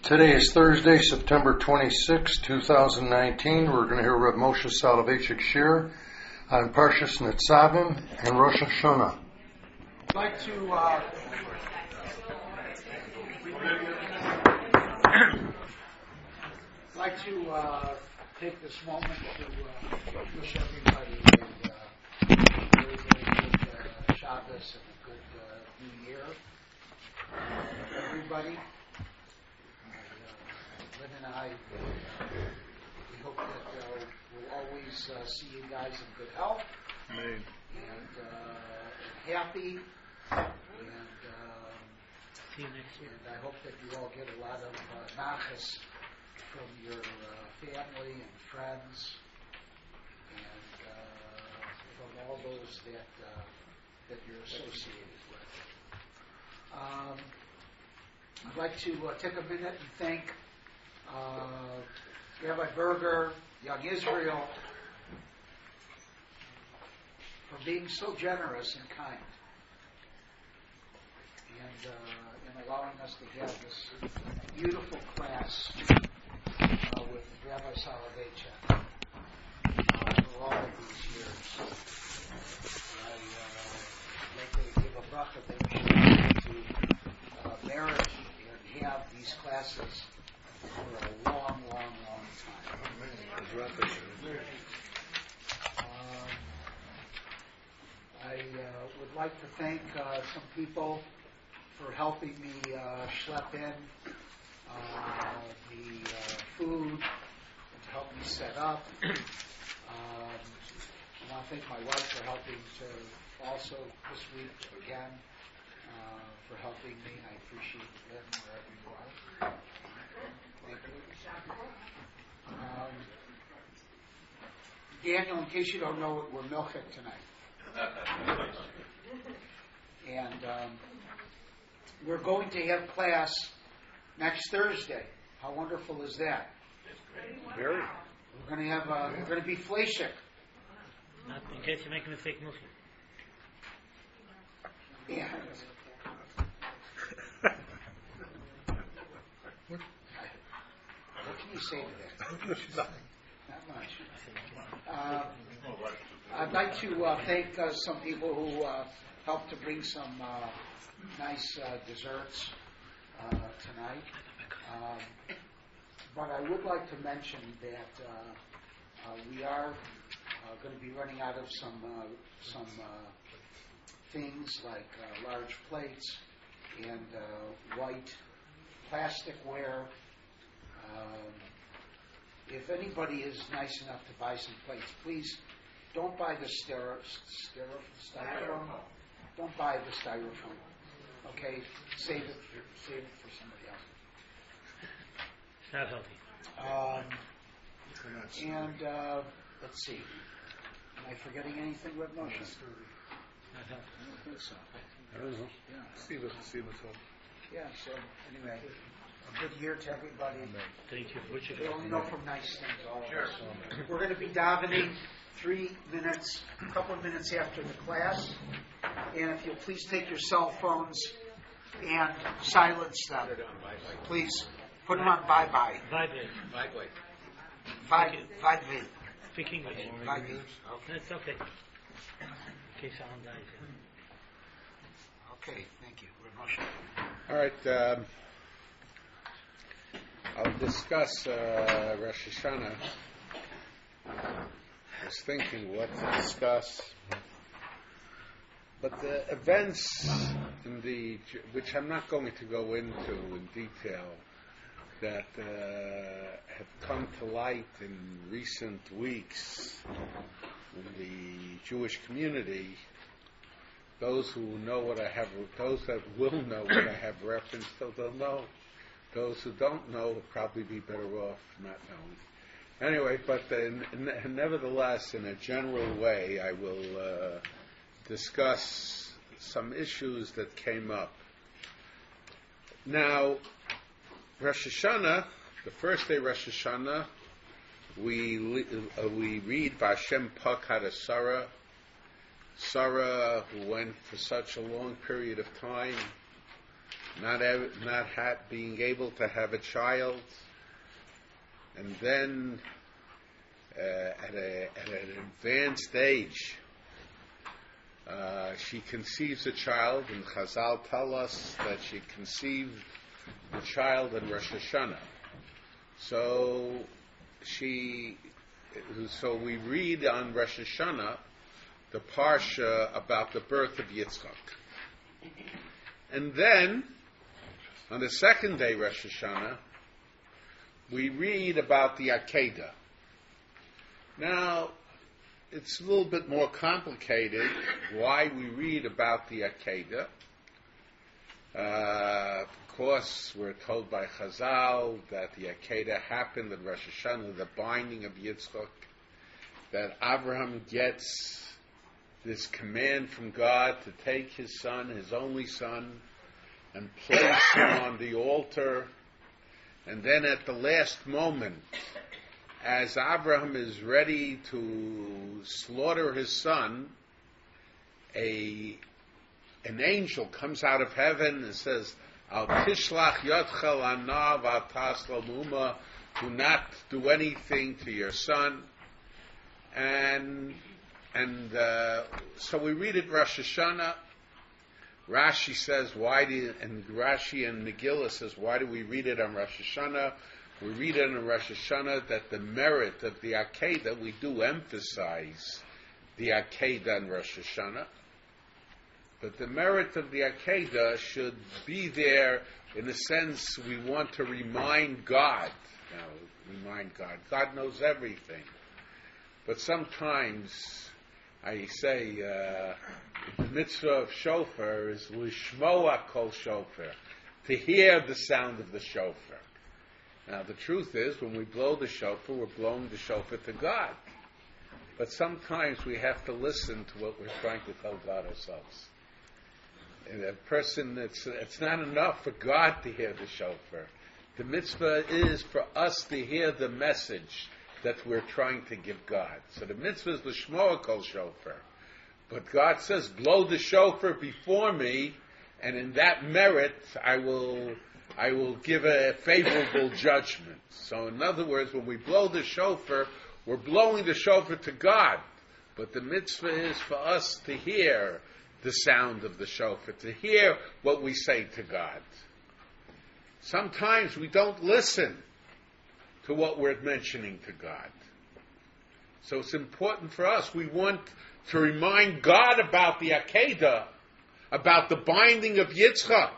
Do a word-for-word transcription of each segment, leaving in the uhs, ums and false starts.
Today is Thursday, September twenty-sixth, two thousand nineteen. We're going to hear Reb Moshe Soloveitchik shir on Parshas Nitzavim and Rosh Hashanah. I'd like to uh, I'd like to uh, take this moment to uh, wish everybody a uh, very, very good uh, Shabbos and a good uh, New Year. Uh, everybody. Lynn and I, uh, we hope that uh, we'll always uh, see you guys in good health. Amen. And, uh, and happy. And, um, see you next year. And I hope that you all get a lot of uh, nachas from your uh, family and friends and uh, from all those that uh, that you're associated with. Um, I'd like to uh, take a minute and thank Uh, Rabbi Berger, Young Israel, for being so generous and kind, and uh, in allowing us to have this beautiful class uh, with Rabbi Soloveitchik uh, for all of these years. I uh, like to give a bracha that we should to uh, merit and have these classes for a long, long, long time. Um, I uh, would like to thank uh, some people for helping me uh, schlep in uh, the uh, food and to help me set up. Um, I want to thank my wife for helping to also this week again uh, for helping me. I appreciate them wherever you are. Thank you. Um, Daniel, in case you don't know it, we're milchik tonight. And um, we're going to have class next Thursday. How wonderful is that? Very. We're going to have uh, we're going to be fleshik. Not in case you make a mistake, Muslim. And what can you say to that? Not much. Uh, I'd like to uh, thank uh, some people who uh, helped to bring some uh, nice uh, desserts uh, tonight. Um, but I would like to mention that uh, uh, we are uh, going to be running out of some uh, some uh, things like uh, large plates and uh, white plasticware. Um, if anybody is nice enough to buy some plates, please don't buy the styro, styro, styrofoam. Don't buy the styrofoam. Okay, save it. For, save it for somebody else. It's not healthy. Um, and uh, let's see. Am I forgetting anything with motion? Not healthy. I don't think so. I don't know. Yeah. See the see the top. Yeah. So anyway, a good year to everybody. Thank you for what you We did. only know from nice things, all of us. We're going to be davening three minutes, a couple of minutes after the class. And if you'll please take your cell phones and silence them. Please put them on bye-bye. Vibrate. Vibrate. Vibrate. Speak English. Vibrate. That's okay. In case someone dies. Okay, thank you. Moshe. All right. Um, I'll discuss uh, Rosh Hashanah. I was thinking what to discuss, but the events in the which I'm not going to go into in detail that uh, have come to light in recent weeks in the Jewish community. Those who know what I have, those that will know what I have referenced, they'll know. Those who don't know will probably be better off not knowing. Anyway, but in, in, nevertheless, in a general way, I will uh, discuss some issues that came up. Now, Rosh Hashanah, the first day Rosh Hashanah, we uh, we read Vashem Pakad Sarah, Sarah, who went for such a long period of time not ev- not ha- being able to have a child, and then uh, at, a, at an advanced age, uh, she conceives a child, and Chazal tell us that she conceived the child in Rosh Hashanah. So she, so we read on Rosh Hashanah the parsha about the birth of Yitzchak. And then, on the second day, Rosh Hashanah, we read about the Akedah. Now, it's a little bit more complicated why we read about the Akedah. Uh, of course, we're told by Chazal that the Akedah happened in Rosh Hashanah, the binding of Yitzchak, that Abraham gets this command from God to take his son, his only son, and place him on the altar. And then at the last moment, as Abraham is ready to slaughter his son, a an angel comes out of heaven and says, Al tishlach yotchel anav atas lamuma, do not do anything to your son. And and uh, so we read it Rosh Hashanah. Rashi says, why do you, and Rashi and Megillah says, why do we read it on Rosh Hashanah? We read it on Rosh Hashanah that the merit of the Akedah, we do emphasize the Akedah in Rosh Hashanah, but the merit of the Akedah should be there in the sense we want to remind God. Now, remind God. God knows everything. But sometimes I say uh, the mitzvah of shofar is lishmoa kol shofar, to hear the sound of the shofar. Now the truth is, when we blow the shofar, we're blowing the shofar to God. But sometimes we have to listen to what we're trying to tell God ourselves. And a person, it's, it's not enough for God to hear the shofar. The mitzvah is for us to hear the message that we're trying to give God. So the mitzvah is l'shmoa kol shofar. But God says, blow the shofar before me, and in that merit, I will I will give a favorable judgment. So in other words, when we blow the shofar, we're blowing the shofar to God. But the mitzvah is for us to hear the sound of the shofar, to hear what we say to God. Sometimes we don't listen to what we're mentioning to God. So it's important for us. We want to remind God about the Akedah, about the binding of Yitzchak.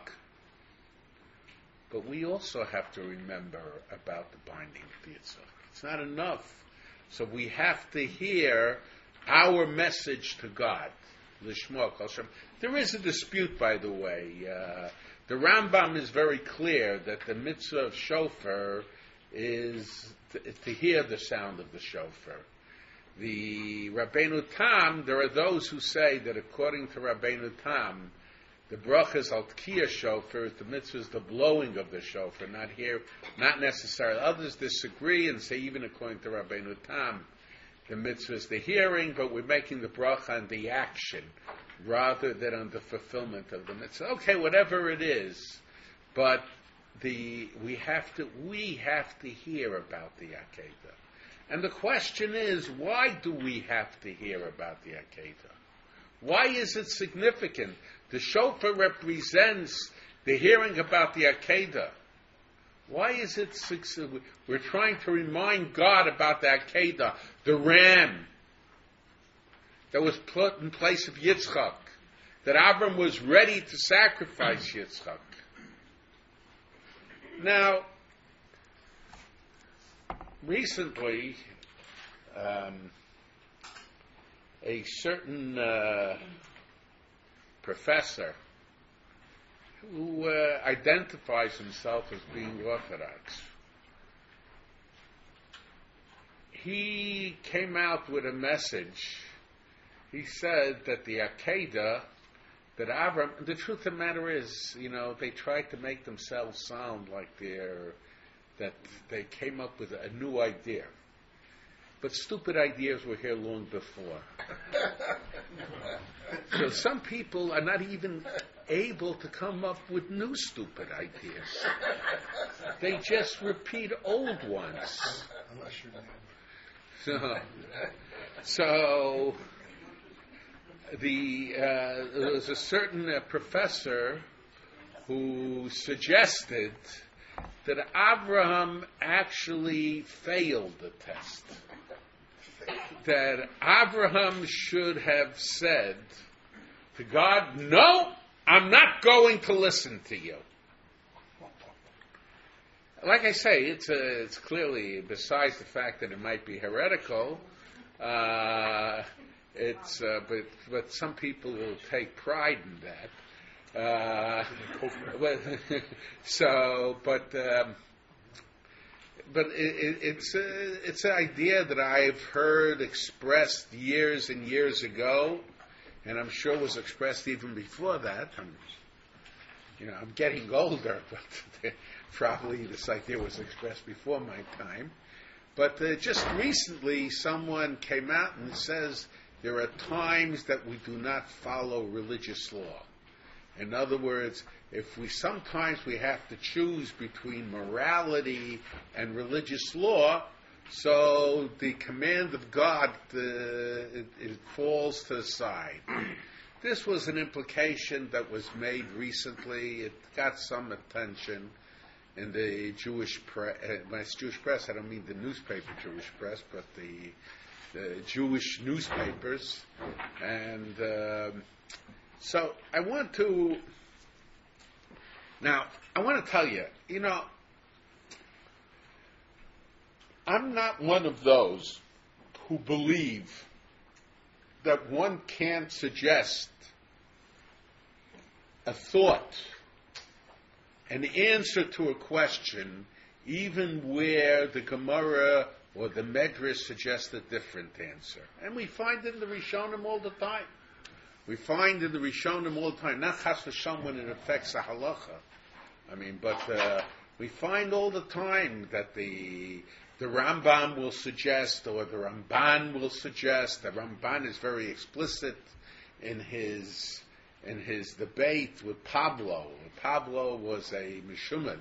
But we also have to remember about the binding of Yitzchak. It's not enough. So we have to hear our message to God. L'shmoa kol shofar. There is a dispute, by the way. Uh, the Rambam is very clear that the mitzvah of shofar is to, to hear the sound of the shofar. The Rabbeinu Tam, there are those who say that according to Rabbeinu Tam, the brachas al tkiyah shofar, the mitzvah is the blowing of the shofar, not here, not necessarily. Others disagree and say even according to Rabbeinu Tam, the mitzvah is the hearing, but we're making the bracha on the action rather than on the fulfillment of the mitzvah. Okay, whatever it is, but the we have to we have to hear about the Akedah. And the question is, why do we have to hear about the Akedah? Why is it significant? The shofar represents the hearing about the Akedah. Why is it significant? We're trying to remind God about the Akedah, the ram that was put in place of Yitzchak, that Abram was ready to sacrifice Yitzchak. Now, recently, um, a certain uh, professor who uh, identifies himself as being Orthodox, he came out with a message. He said that the Akedah, that Avram, the truth of the matter is, you know, they tried to make themselves sound like they're, that they came up with a new idea. But stupid ideas were here long before. So some people are not even able to come up with new stupid ideas. They just repeat old ones. So, so the uh, there was a certain uh, professor who suggested that Abraham actually failed the test. That Abraham should have said to God, "No, I'm not going to listen to you." Like I say, it's a, it's clearly, besides the fact that it might be heretical, uh, it's uh, but but some people will take pride in that. Uh, but, so, but um, but it, it, it's a, it's an idea that I've heard expressed years and years ago, and I'm sure was expressed even before that. I'm, you know, I'm getting older, but probably this idea was expressed before my time. But uh, just recently, someone came out and says there are times that we do not follow religious law. In other words, if we sometimes we have to choose between morality and religious law, so the command of God uh, it, it falls to the side. This was an implication that was made recently. It got some attention in the Jewish press. Uh, when it's Jewish press, I don't mean the newspaper Jewish press, but the, the Jewish newspapers. And um, so I want to, now, I want to tell you, you know, I'm not one of those who believe that one can't suggest a thought, an answer to a question, even where the Gemara or the Medrash suggests a different answer. And we find it in the Rishonim all the time. We find in the Rishonim all the time, not chas v'shalom when it affects the halacha. I mean, but uh, we find all the time that the the Rambam will suggest, or the Ramban will suggest. The Ramban is very explicit in his in his debate with Pablo. Pablo was a Meshumad,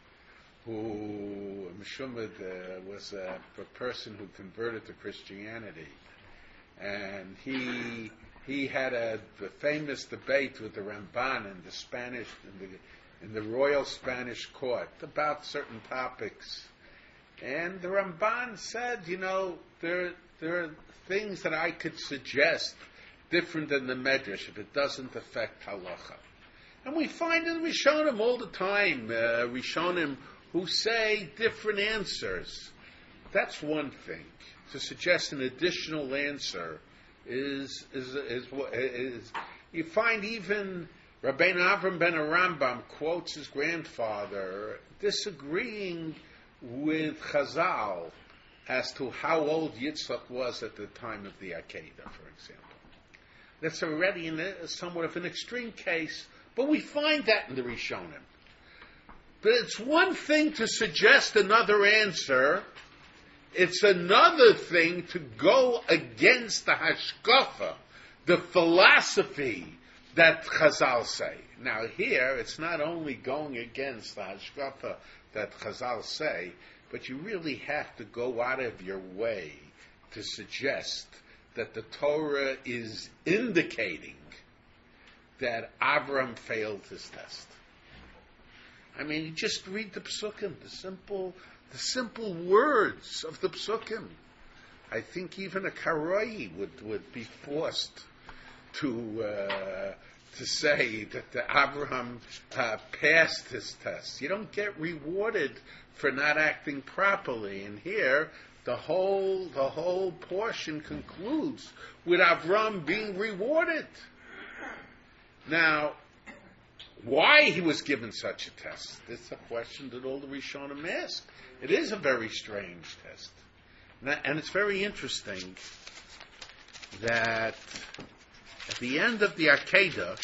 who Meshumad uh, was a, a person who converted to Christianity, and he he had a, a famous debate with the Ramban in the Spanish in the in the Royal Spanish Court about certain topics. And the Ramban said, you know, there, there are things that I could suggest different than the Medrash if it doesn't affect halacha. And we find in Rishonim all the time, uh, Rishonim who say different answers. That's one thing. To suggest an additional answer is, is, is, is, is you find even Rabbeinu Avram ben Rambam quotes his grandfather disagreeing with Chazal as to how old Yitzchak was at the time of the Akedah, for example. That's already in a, somewhat of an extreme case, but we find that in the Rishonim. But it's one thing to suggest another answer. It's another thing to go against the hashkafa, the philosophy that Chazal say. Now here, it's not only going against the hashkafa that Chazal say, but you really have to go out of your way to suggest that the Torah is indicating that Avram failed his test. I mean, you just read the psukim, the simple, the simple words of the psukim. I think even a karoi would, would be forced to uh, to say that the Abraham uh, passed his test. You don't get rewarded for not acting properly. And here, the whole the whole portion concludes with Avram being rewarded. Now, why he was given such a test? It's a question that all the Rishonim ask. It is a very strange test. Now, and it's very interesting that at the end of the Akedah,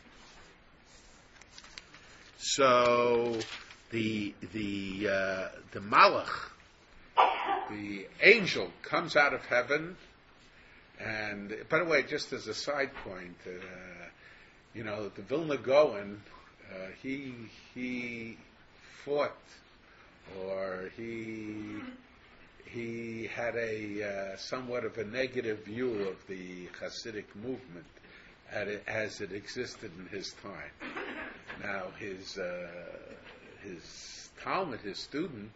so the the uh, the Malach, the angel, comes out of heaven, and by the way, just as a side point, uh, you know, the Vilna Gaon, uh, he he fought, or he he had a uh, somewhat of a negative view of the Hasidic movement at it, as it existed in his time. Now, his uh, his Talmud, his student,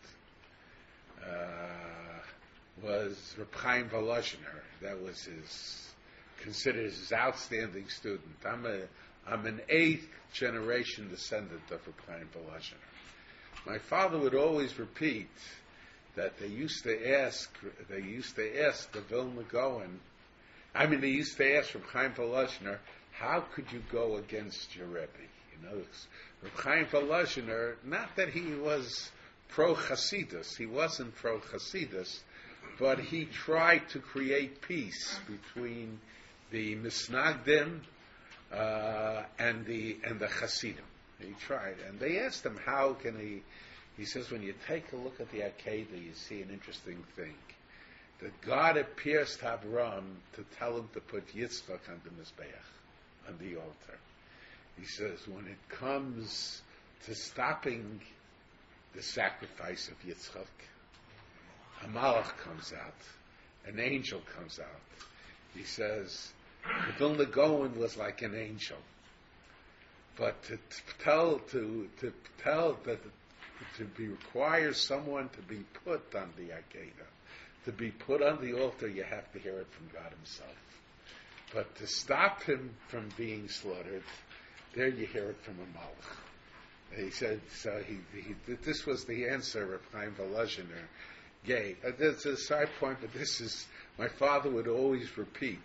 uh, was Reb Chaim Volozhiner. That was his considered his outstanding student. I'm a I'm an eighth generation descendant of Reb Chaim Volozhiner. My father would always repeat that they used to ask they used to ask the Vilna Gaon. I mean, they used to ask Reb Chaim Volozhiner, how could you go against your Rebbe? You know, Reb Chaim Volozhiner, not that he was pro-Hasidus, he wasn't pro-Hasidus, but he tried to create peace between the Misnagdim uh, and the and the Hasidim. He tried, and they asked him, how can he? He says, when you take a look at the Akedah, you see an interesting thing. That God appears to Avram to tell him to put Yitzchak on the Mizbeach, on the altar. He says, when it comes to stopping the sacrifice of Yitzchak, a malach comes out, an angel comes out. He says, the Vilna Gaon was like an angel. But to, to tell, to, to tell that to be requires someone to be put on the Akedah, to be put on the altar, you have to hear it from God himself. But to stop him from being slaughtered, there you hear it from a malach. He said, so he, he, this was the answer Reb Chaim Volozhiner gave. Uh, that's a side point, but this is, my father would always repeat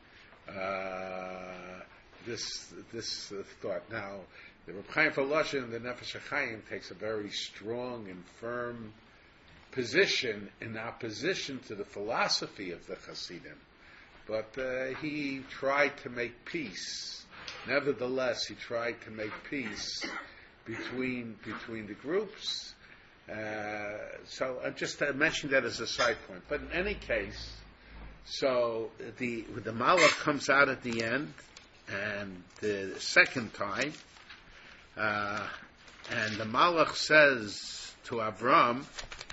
uh, this this uh, thought. Now, the Reb Chaim Volozhiner, the Nefesh HaChaim, takes a very strong and firm position in opposition to the philosophy of the Hasidim. But uh, he tried to make peace. Nevertheless, he tried to make peace between between the groups. Uh, so I just uh, mentioned that as a side point. But in any case, so the the malach comes out at the end, and the second time, uh, and the malach says to Avram,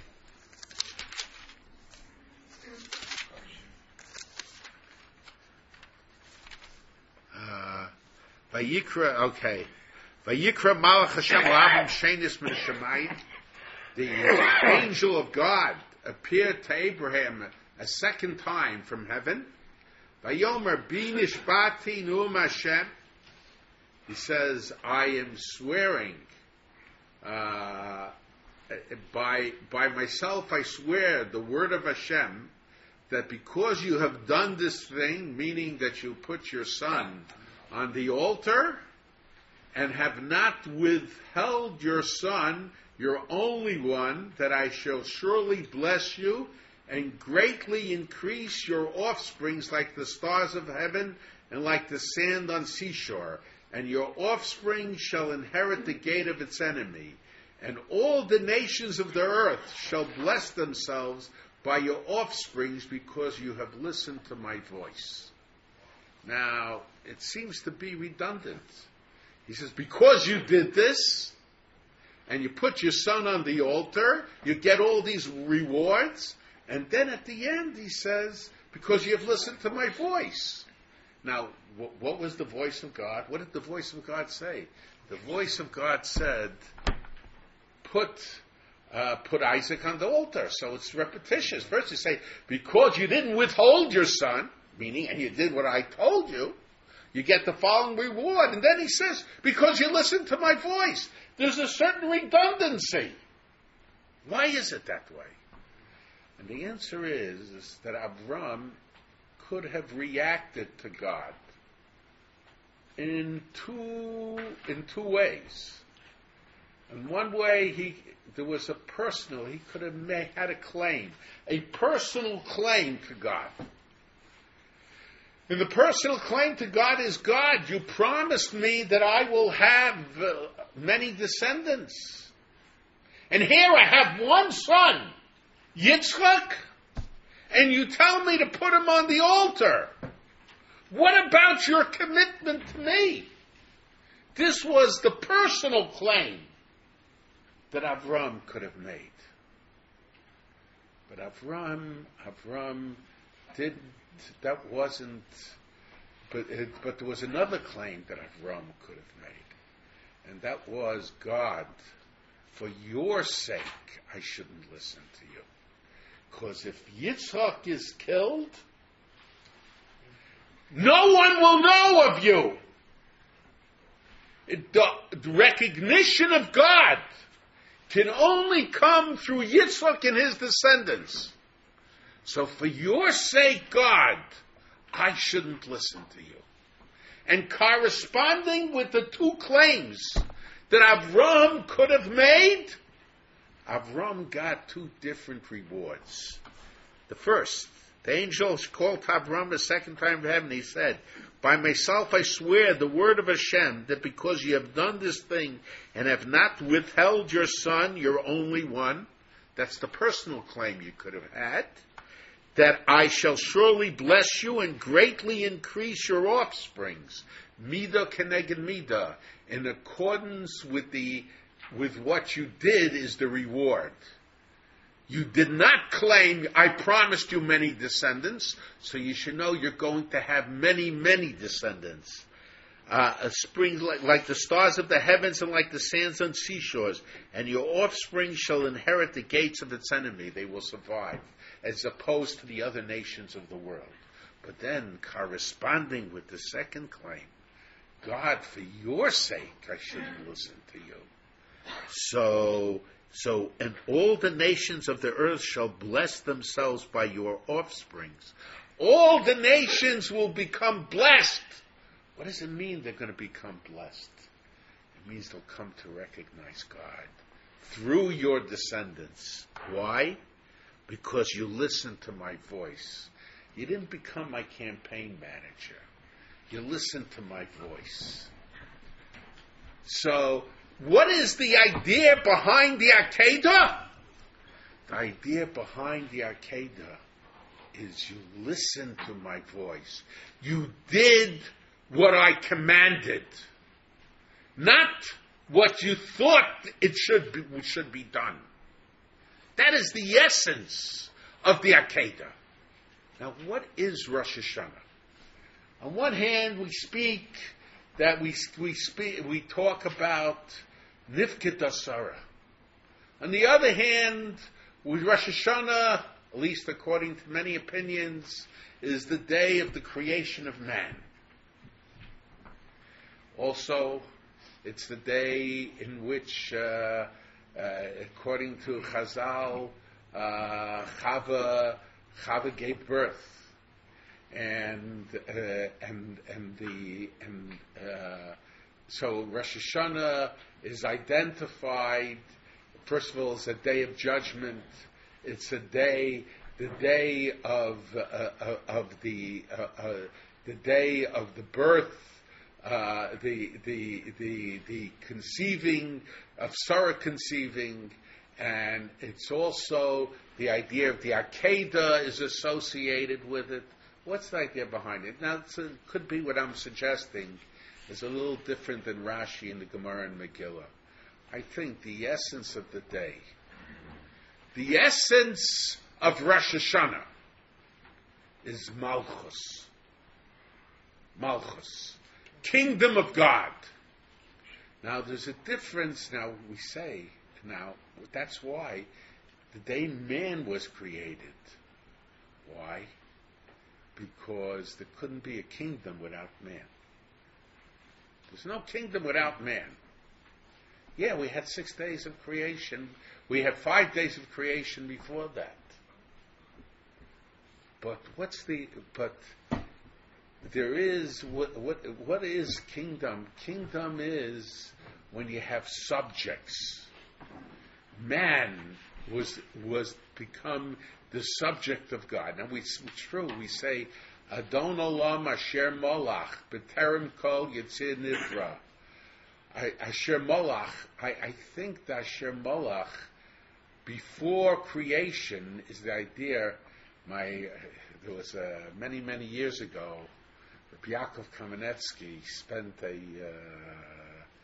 uh, Vayikra, okay. Vayikra Malach Hashem L'Avram Shenis Min Shemayim. The angel of God appeared to Abraham a second time from heaven. Vayomer Bi Nishbati Nu'um Hashem. He says, I am swearing uh, by by myself. I swear the word of Hashem that because you have done this thing, meaning that you put your son on the altar, and have not withheld your son, your only one, that I shall surely bless you and greatly increase your offsprings like the stars of heaven and like the sand on seashore. And your offspring shall inherit the gate of its enemy. And all the nations of the earth shall bless themselves by your offsprings because you have listened to my voice. Now, it seems to be redundant. He says, because you did this, and you put your son on the altar, you get all these rewards, and then at the end he says, because you have listened to my voice. Now, wh- what was the voice of God? What did the voice of God say? The voice of God said, put uh, put Isaac on the altar. So it's repetitious. First you say, because you didn't withhold your son, meaning, and you did what I told you, you get the following reward. And then he says, because you listened to my voice. There's a certain redundancy. Why is it that way? And the answer is, is that Avram could have reacted to God in two in two ways. In one way, he there was a personal, he could have made, had a claim, a personal claim to God. And the personal claim to God is, God, you promised me that I will have uh, many descendants. And here I have one son, Yitzchak, and you tell me to put him on the altar. What about your commitment to me? This was the personal claim that Avram could have made. But Avram, Avram didn't, that wasn't, but, it, but there was another claim that Avram could have made. And that was, God, for your sake, I shouldn't listen to you. Because if Yitzchak is killed, no one will know of you. It, the, the recognition of God can only come through Yitzchak and his descendants. So for your sake, God, I shouldn't listen to you. And corresponding with the two claims that Avram could have made, Avram got two different rewards. The first, the angel called to Avram the second time from heaven. He said, by myself I swear the word of Hashem, that because you have done this thing and have not withheld your son, your only one, that's the personal claim you could have had, that I shall surely bless you and greatly increase your offsprings, midah keneged midah, in accordance with the with what you did is the reward. You did not claim, I promised you many descendants, so you should know you're going to have many, many descendants. Uh, a spring like, like the stars of the heavens and like the sands on seashores, and your offspring shall inherit the gates of its enemy. They will survive, as opposed to the other nations of the world. But then, corresponding with the second claim, God, for your sake, I shouldn't listen to you. So, so, and all the nations of the earth shall bless themselves by your offsprings. All the nations will become blessed. What does it mean they're going to become blessed? It means they'll come to recognize God through your descendants. Why? Because you listened to my voice. You didn't become my campaign manager. You listened to my voice. So, what is the idea behind the Akedah? The idea behind the Akedah is you listened to my voice. You did what I commanded, not what you thought it should be, should be done. That is the essence of the Akedah. Now, what is Rosh Hashanah? On one hand, we speak that we we speak we talk about Nifkit Asara. On the other hand, with Rosh Hashanah, at least according to many opinions, is the day of the creation of man. Also, it's the day in which, uh, uh, according to Chazal, uh, Chava, Chava gave birth, and uh, and and the and uh, so Rosh Hashanah is identified. First of all, as a day of judgment. It's a day, the day of uh, of the uh, uh, the day of the birth. Uh, the the the the conceiving of Sarah conceiving, and it's also the idea of the Akedah is associated with it. What's the idea behind it? Now, it's a, it could be what I'm suggesting is a little different than Rashi and the Gemara and Megillah. I think the essence of the day, the essence of Rosh Hashanah, is Malchus. Malchus. Kingdom of God. Now, there's a difference, now we say, now, that's why the day man was created. Why? Because there couldn't be a kingdom without man. There's no kingdom without man. Yeah, we had six days of creation. We had five days of creation before that. But what's the, but there is, what, what, what is kingdom? Kingdom is when you have subjects. Man was was become the subject of God. Now, we, it's true, we say, Adon Olam Asher Molach, B'terem Kol Yitzir Nivra. Asher Molach, I, I think that Asher Molach, before creation, is the idea, my, there was uh, many, many years ago, Rabbi Yaakov Kamenetsky spent a, uh,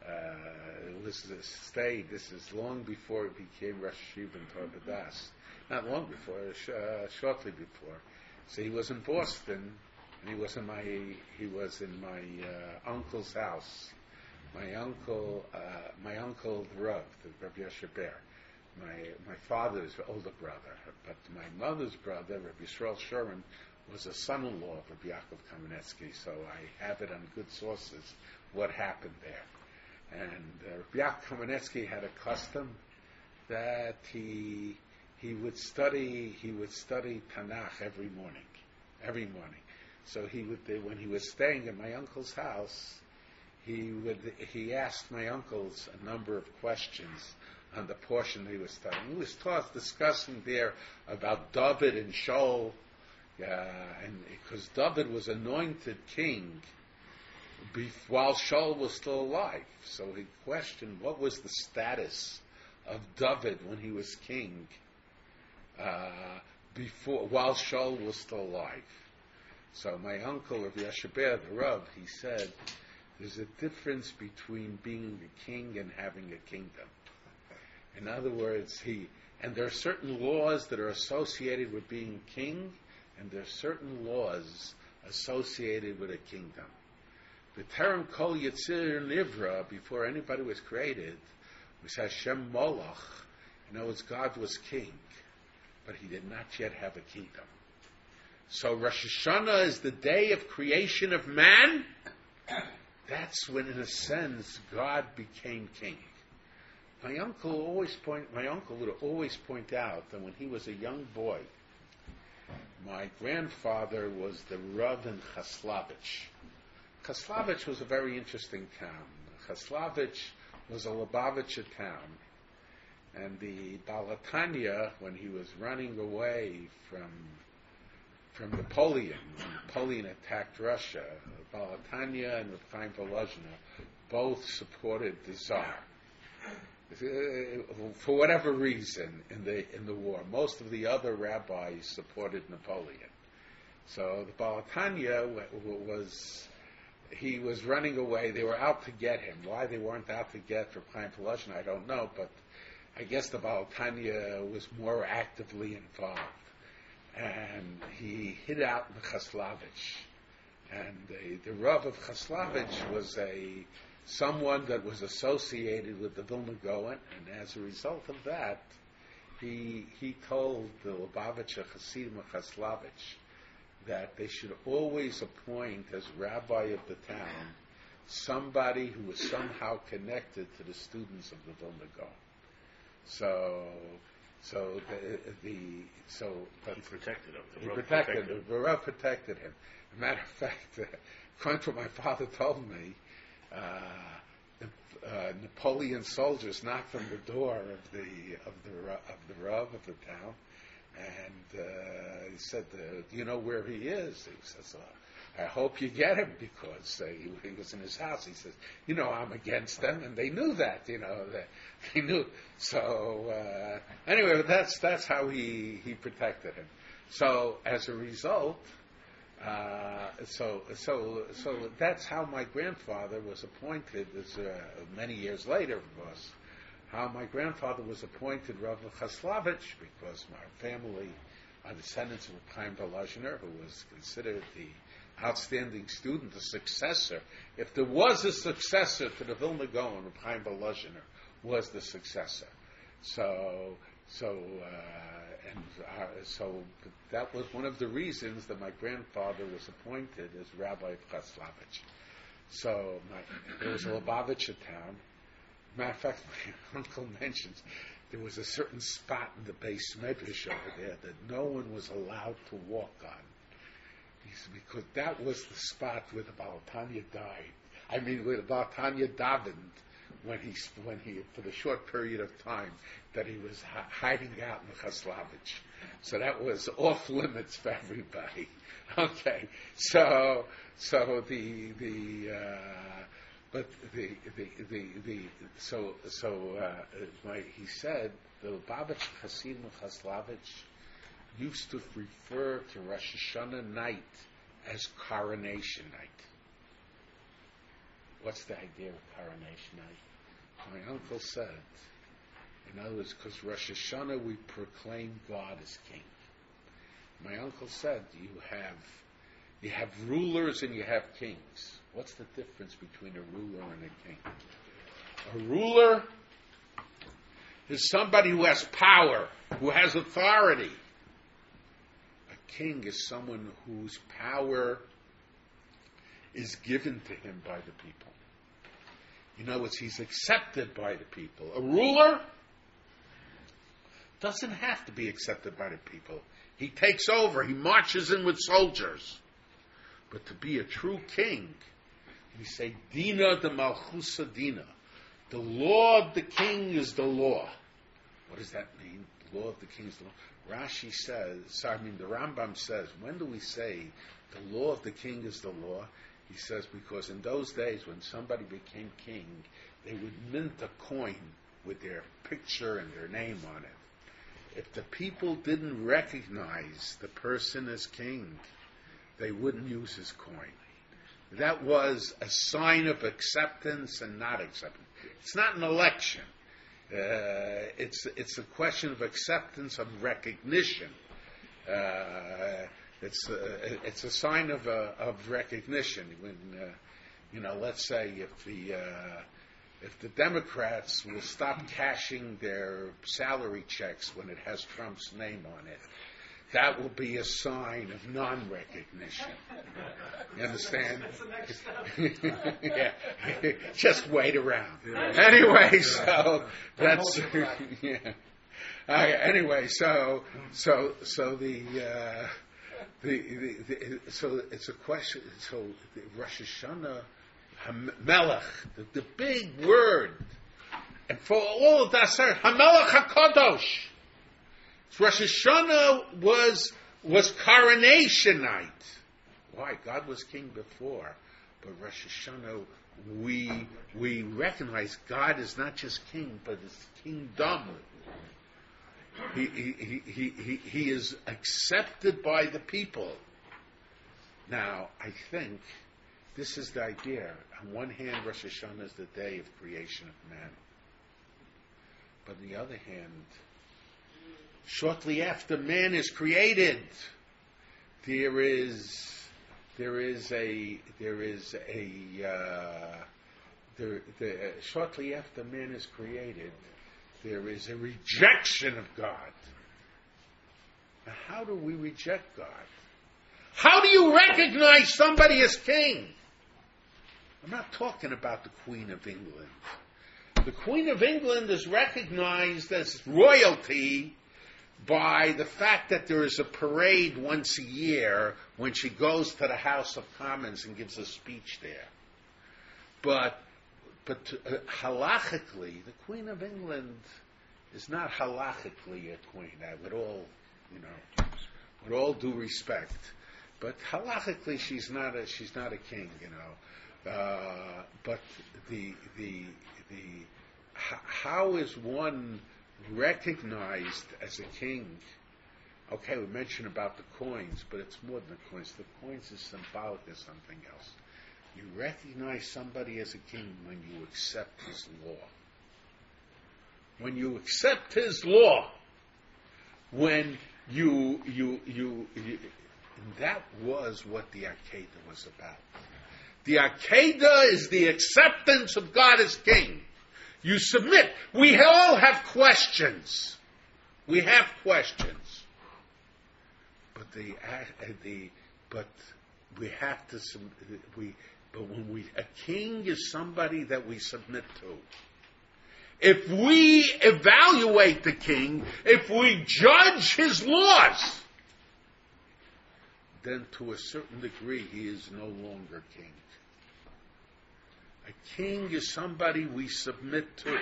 Uh, it was a stay. This is long before it became Rosh Yeshiva in Torbadas. Not long before, sh- uh, shortly before. So he was in Boston, and he was in my he was in my uh, uncle's house. My uncle, uh, my uncle the Rav, the Rabbi Yoshe Ber, my my father's older brother, but my mother's brother, Rabbi Yisrael Shuren, was a son-in-law of Rabbi Yaakov Kamenetsky. So I have it on good sources what happened there. And uh, Rabbi Yaakov Kamenetsky had a custom that he he would study he would study Tanakh every morning, every morning. So he would when he was staying at my uncle's house, he would he asked my uncles a number of questions on the portion he was studying. He was taught discussing there about David and Shaul, uh, and because David was anointed king bef- while Shaul was still alive. So he questioned what was the status of David when he was king, uh, before while Shaul was still alive. So my uncle, Rav Yashaber, the Rav, he said, there's a difference between being a king and having a kingdom. In other words, he and there are certain laws that are associated with being king, and there are certain laws associated with a kingdom. The term Kol Yitzir Nivra, before anybody was created, was Hashem Molech. In other words, God was king, but he did not yet have a kingdom. So Rosh Hashanah is the day of creation of man. That's when, in a sense, God became king. My uncle always point. My uncle would always point out that when he was a young boy, my grandfather was the Rav in Chaslavich. Chaslavich was a very interesting town. Chaslavich was a Lubavitcher town, and the Balatanya, when he was running away from from Napoleon, when Napoleon attacked Russia, Balatanya and Reb Chaim Volozhiner both supported the Tsar. For whatever reason, in the in the war, most of the other rabbis supported Napoleon. So the Balatanya was he was running away. They were out to get him. Why they weren't out to get Reb Chaim Volozhiner, I don't know. But I guess the Balatanya was more actively involved, and he hid out in Chaslavich. And the, the Rav of Chaslavich was a someone that was associated with the Vilna Gaon, and as a result of that, he he told the Lubavitcher Hasidim of Chaslavich that they should always appoint as rabbi of the town somebody who was somehow connected to the students of the Vilna Gaon. So, so the, the so he protected him. The he Rav protected, protected him. the Rav protected him. As a matter of fact, uh, according to what my father told me, uh, the, uh, Napoleon soldiers knocked on the door of the of the of the Rav of the town, and uh, he said, uh, "Do you know where he is?" He says, uh, "I hope you get him," because uh, he, he was in his house. He says, "You know, I'm against them," and they knew that. You know, that he knew. So uh, anyway, that's that's how he he protected him. So as a result. Uh, so, so, so that's how my grandfather was appointed. As uh, many years later, of course, how my grandfather was appointed Rav of Chaslavich, because my family are descendants of Chaim Volozhiner, who was considered the outstanding student, the successor. If there was a successor to the Vilna Gaon, Chaim Volozhiner was the successor. So, so. Uh, And uh, so that was one of the reasons that my grandfather was appointed as Rabbi of Chaslavich. So my, there was a Lubavitcher town. Matter of fact, my uncle mentions there was a certain spot in the base medrash over there that no one was allowed to walk on. He said, because that was the spot where the Balatanya died. I mean, where the Balatanya davened when he, when he, for the short period of time that he was hi- hiding out in Chaslavich. So that was off limits for everybody. Okay, so so the the uh, but the the the, the so so uh, my, he said the Lubavitch Hasidim of Chaslavich used to refer to Rosh Hashanah night as coronation night. what's the idea of coronation night? My uncle said, in other words, because Rosh Hashanah we proclaim God as king. My uncle said, you have you have rulers and you have kings. What's the difference between a ruler and a king? A ruler is somebody who has power, who has authority. A king is someone whose power is given to him by the people. You know, it's he's accepted by the people. A ruler doesn't have to be accepted by the people. He takes over. He marches in with soldiers. But to be a true king, we say, Dina de Malchusa Dina. The law of the king is the law. What does that mean? The law of the king is the law. Rashi says, sorry, I mean the Rambam says, when do we say the law of the king is the law? He says, because in those days when somebody became king, they would mint a coin with their picture and their name on it. If the people didn't recognize the person as king, they wouldn't use his coin. That was a sign of acceptance and not acceptance. It's not an election. Uh, it's it's a question of acceptance, of recognition. Uh, it's a, it's a sign of uh, of recognition. When uh, you know, let's say if the uh, if the Democrats will stop cashing their salary checks when it has Trump's name on it, that will be a sign of non-recognition. You understand? Yeah. Just wait around. Anyway, so that's yeah. Uh, anyway, so so so the, uh, the, the, the so it's a question. So the Rosh Hashanah, Hamelech, the, the big word, and for all of that, sir, Hamelech Hakadosh. Rosh Hashanah was was coronation night. Why? God was king before, but Rosh Hashanah we we recognize God is not just king, but it's kingdom. He he he he he is accepted by the people. Now, I think this is the idea. On one hand, Rosh Hashanah is the day of creation of man, but on the other hand, shortly after man is created, there is there is a there is a uh, there, there, uh, shortly after man is created, there is a rejection of God. Now, how do we reject God? How do you recognize somebody as king? I'm not talking about the Queen of England. The Queen of England is recognized as royalty by the fact that there is a parade once a year when she goes to the House of Commons and gives a speech there. But but uh, halachically, the Queen of England is not halachically a queen. Uh, with all you know, with all due respect, but halachically she's not a she's not a king. You know, uh, but the the the h- how is one recognized as a king? Okay, we mentioned about the coins, but it's more than the coins. The coins is symbolic of something else. You recognize somebody as a king when you accept his law. When you accept his law, when you you you, you that was what the Akedah was about. The Akedah is the acceptance of God as king. You submit. We all have questions. We have questions. But the the but we have to we but when we a king is somebody that we submit to. If we evaluate the king, if we judge his laws, then to a certain degree he is no longer king. A king is somebody we submit to.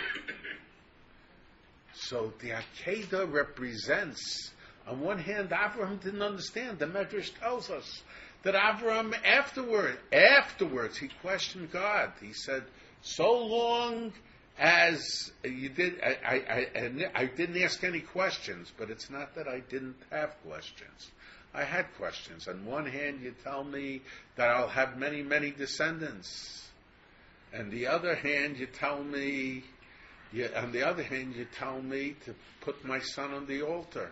So the Akedah represents, on one hand, Avraham didn't understand. The Medrash tells us that Avraham afterward, afterwards, he questioned God. He said, so long as you did, I, I, I, I didn't ask any questions, but it's not that I didn't have questions. I had questions. On one hand, you tell me that I'll have many, many descendants. And the other hand, you tell me, you, on the other hand, you tell me to put my son on the altar.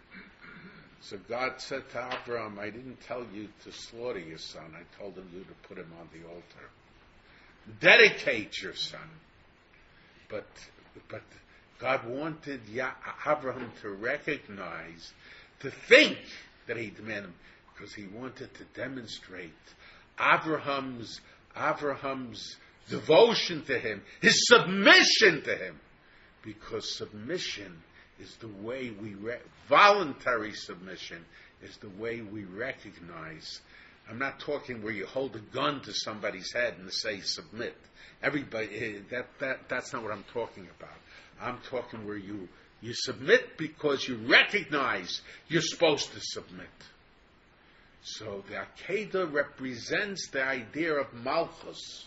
So God said to Abraham, I didn't tell you to slaughter your son. I told you to put him on the altar. Dedicate your son. But, but God wanted Ya- Abraham to recognize, to think that he demanded him, because he wanted to demonstrate Abraham's, Abraham's devotion to him, his submission to him. Because submission is the way we, re- voluntary submission is the way we recognize. I'm not talking where you hold a gun to somebody's head and say submit. Everybody, that, that, that's not what I'm talking about. I'm talking where you, you submit because you recognize you're supposed to submit. So the Akedah represents the idea of Malchus.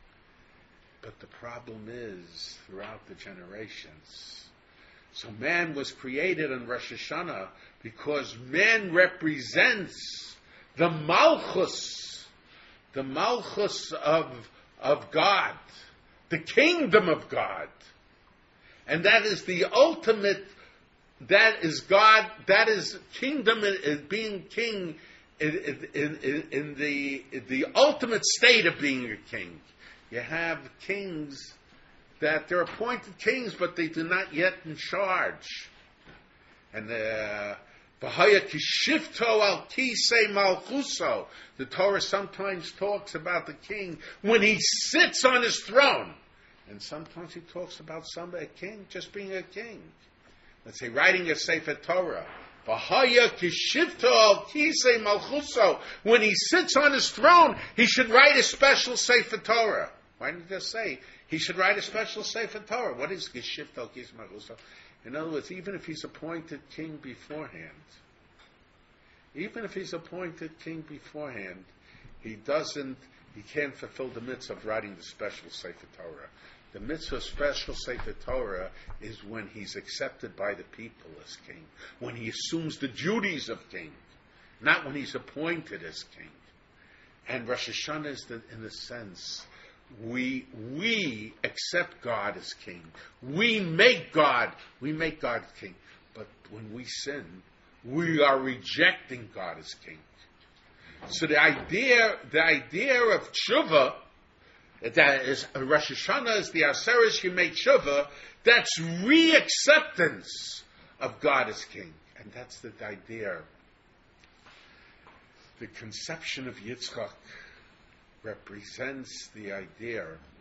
But the problem is, throughout the generations, so man was created on Rosh Hashanah because man represents the Malchus, the Malchus of, of God, the kingdom of God. And that is the ultimate, that is God, that is kingdom, is being king in, in, in, in the, the ultimate state of being a king. You have kings that they're appointed kings, but they do not yet in charge. And the V'haya kishifto al kisei malchuso. The Torah sometimes talks about the king when he sits on his throne, and sometimes he talks about somebody, a king, just being a king. Let's say writing a Sefer Torah. V'haya kishifto al kisei malchuso. When he sits on his throne, he should write a special Sefer Torah. Why didn't he just say he should write a special Sefer Torah? What is Geshifto al Kisei Malchuso? In other words, even if he's appointed king beforehand, even if he's appointed king beforehand, he doesn't, he can't fulfill the mitzvah of writing the special Sefer Torah. The mitzvah of special Sefer Torah is when he's accepted by the people as king, when he assumes the duties of king, not when he's appointed as king. And Rosh Hashanah is, the, in a sense, We we accept God as king. We make God, we make God king. But when we sin, we are rejecting God as king. So the idea, the idea of tshuva, that is Rosh Hashanah is the Aseres Yemei Tshuva, that's re-acceptance of God as king. And that's the idea. The conception of Yitzchak represents the idea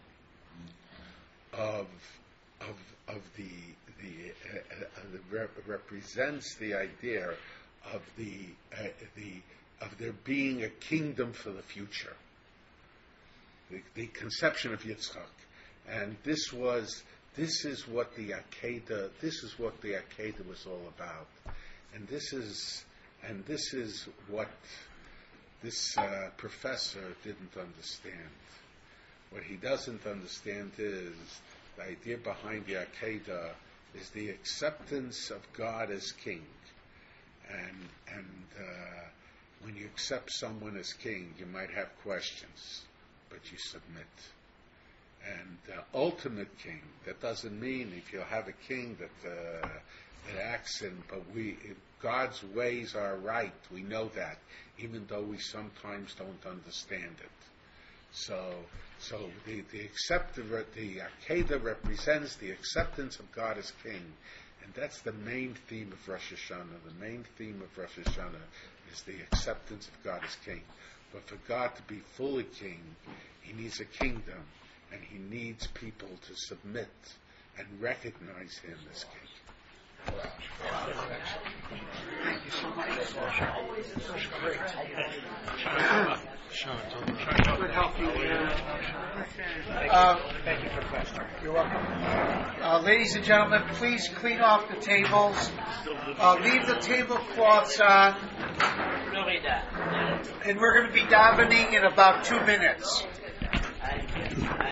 of of of the the, uh, uh, the re- represents the idea of the uh, the of there being a kingdom for the future. The, the conception of Yitzchak, and this was this is what the Akedah this is what the Akedah was all about, and this is and this is what this uh, professor didn't understand. What he doesn't understand is the idea behind the Akedah is the acceptance of God as king. And and uh, when you accept someone as king, you might have questions, but you submit. And uh, ultimate king, that doesn't mean if you have a king that uh, that acts in, but we God's ways are right. We know that, even though we sometimes don't understand it. So, so the the accept the Akedah represents the acceptance of God as king, and that's the main theme of Rosh Hashanah. The main theme of Rosh Hashanah is the acceptance of God as king. But for God to be fully king, He needs a kingdom, and He needs people to submit and recognize Him as king. Thank you so much. Great. Good help you. Uh, Thank you, Professor. You're welcome. Uh, ladies and gentlemen, please clean off the tables. Uh, leave the tablecloths on. And we're going to be davening in about two minutes.